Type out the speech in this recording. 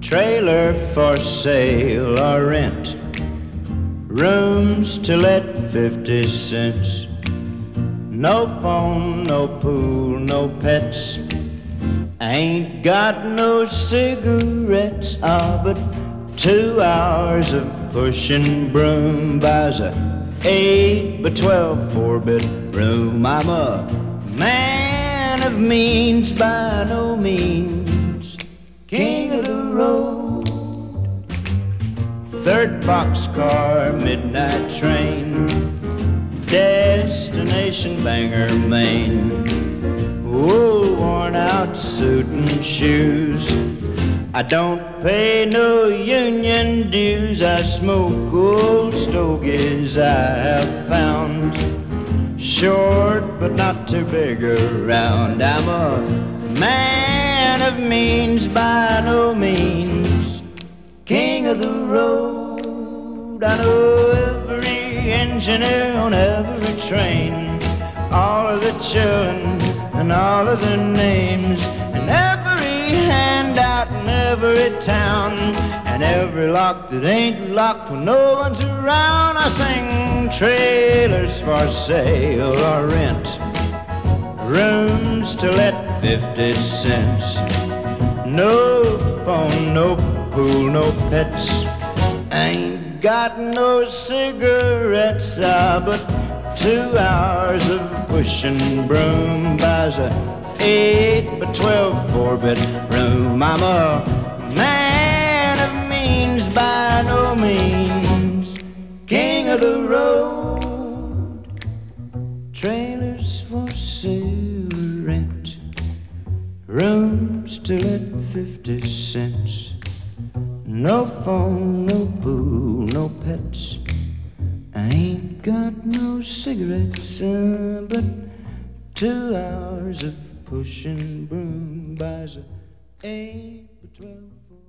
Trailer for sale or rent, rooms to let 50 cents. No phone, no pool, no pets. I ain't got no cigarettes, but 2 hours of pushing broom buys a 8 by 12 4-bedroom. I'm a man of means, by no means king of the road. Third boxcar, midnight train, destination Bangor, Maine. Oh, worn out suit and shoes. I don't pay no union dues. I smoke old stogies I have found, short but not too big around. I'm a man of means, by no means king of the road. I know every engineer on every train, all of the children and all of their names, and every handout in every town, and every lock that ain't locked when no one's around. I sing trailers for sale or rent, rooms to let 50 cents. No phone, no pool, no pets. I ain't got no cigarettes, but 2 hours of pushing broom buys a 8 by 12 4-bedroom. I'm a man of means, by no means king of the road. Trailers for sale or rent, rooms to let 50 cents. No phone, no pool, no pets. I ain't got no cigarettes, but 2 hours of pushing broom buys a 8 by 12